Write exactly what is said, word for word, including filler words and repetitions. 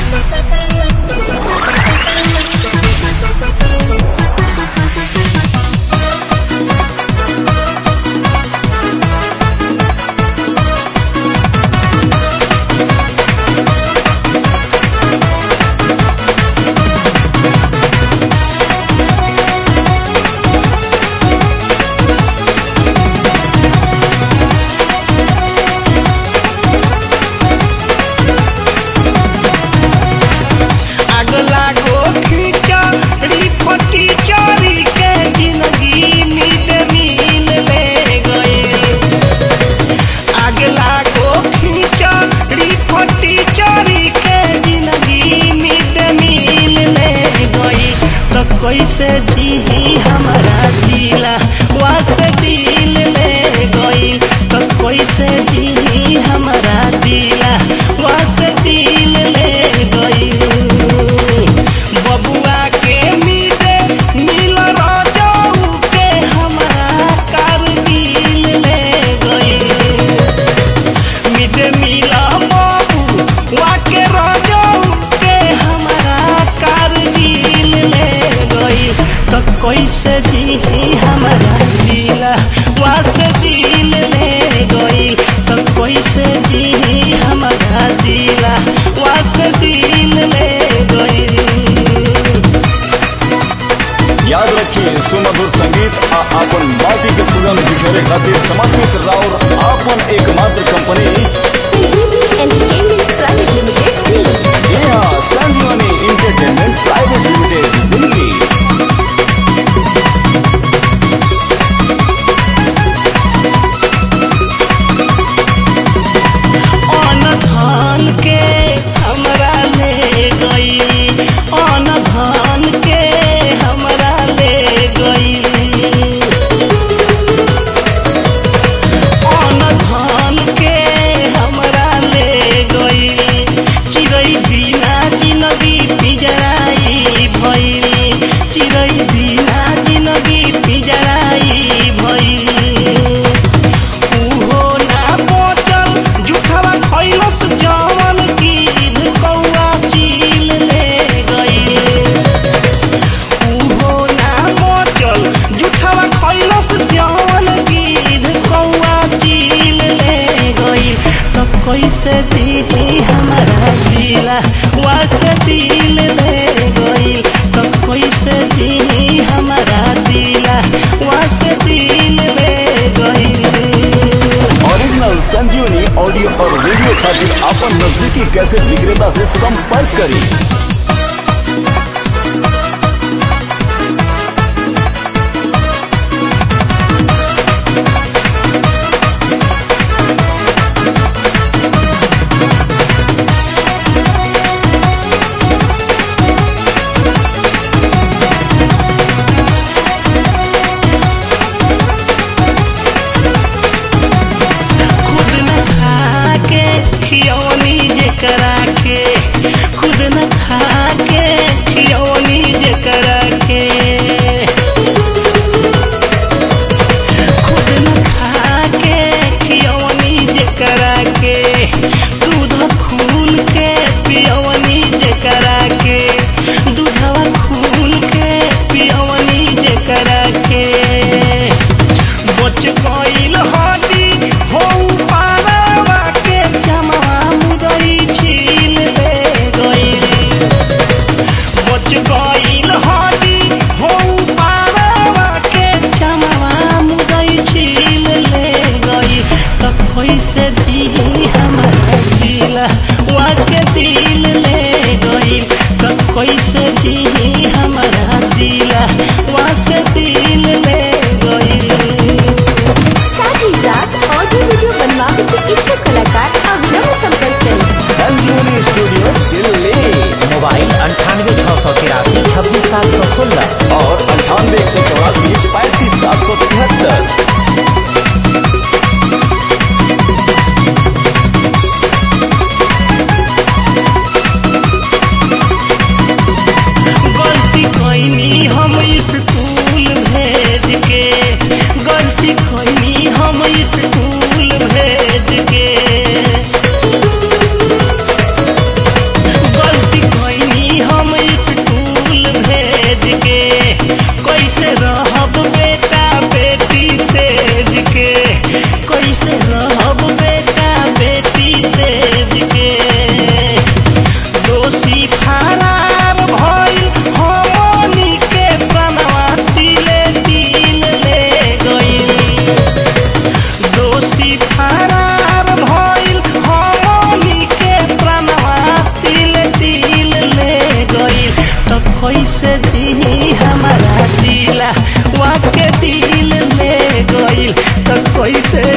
कैसे जी हमारा दिला वासे दिल ले गई तो कैसे जी हमारा दिला वासे दिल ले गई बबुआ के मिले मिल राजाऊ के हमारा कारगिल ले गई मिले मिला बबुआ के राजाऊ के हमारा कारगिल ले तो कैसे जी हमारा दिला वासे दिल ले गई तो कैसे जी हमारा दिला वासे दिल ले गई। याद रखिए सुमधुर संगीत आ आपन माटी के सुगंध बिखेरे खातिर समर्पित राउर आपन एकमात्र कंपनी संजीवनी एंटरटेनमेंट प्राइवेट लिमिटेड दिल्ली। के हमरा ले गई अन धन के हमरा ले गई अन धन के हमरा ले गई चिड़ै बिना जिंदगी पिजराई भई चिड़ै बिना जिंदगी पिजराई भई उहो ना बचल जुठवा खैलस जवन गिद्ध कौआ चील ले गई उहो ना बचल जुठवा खैलस जवन गिद्ध कौआ चील ले गई तो कैसे दी हमारा दिला वासे दिल ले गई तो कैसे दी हमारा दिला वासे दिल ले गई। ओरिजिनल संजीवनी ऑडियो और वीडियो खातिर आपन नजदीकी कैसेट विक्रेता से संपर्क करें। करा के खुद न खा के खियौनी जे करा के खुद न खा के खियौनी जे करा के दूध खून के पियौनी जे करा के दूधवा खून के पियौनी जे करा के बच गइल हदी हो पारवा के जमा मुदई छील ले गई बच गइल हदी हो पारवा के जमा मुदई छील ले गई तो कैसे जी हमारा दिला वाके दिल ले गई तो कैसे जी हमारा दिला वाके दिल ले गई। ऑडियो वीडियो बनवाने के इच्छुक कलाकार अविलंब संपर्क करें। संजीवनी स्टूडियो दिल्ली। मोबाइल अंठानवे छः सौ तिरासी छब्बीस सात सौ सोलह और अंठानवे एक सौ चौरासी पैंतीस सात सौ तिहत्तर। गलती कैनी हम इस कैसे